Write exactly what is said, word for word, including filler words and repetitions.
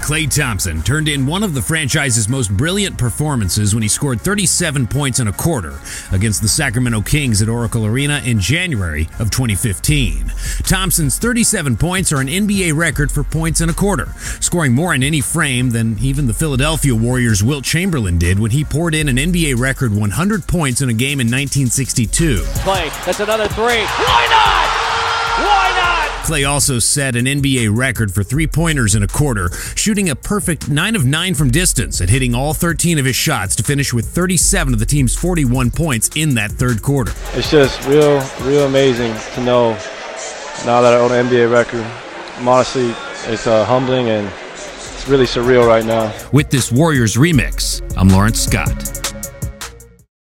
Klay Thompson turned in one of the franchise's most brilliant performances when he scored thirty-seven points in a quarter against the Sacramento Kings at Oracle Arena in January of twenty fifteen. Thompson's thirty-seven points are an N B A record for points in a quarter, scoring more in any frame than even the Philadelphia Warriors' Wilt Chamberlain did when he poured in an N B A record one hundred points in a game in nineteen sixty-two. Klay, that's another three. Why not? Why not? Klay also set an N B A record for three-pointers in a quarter, shooting a perfect nine of nine from distance and hitting all thirteen of his shots to finish with thirty-seven of the team's forty-one points in that third quarter. It's just real, real amazing to know now that I own an N B A record. Honestly, it's uh, humbling and it's really surreal right now. With this Warriors remix, I'm Lawrence Scott.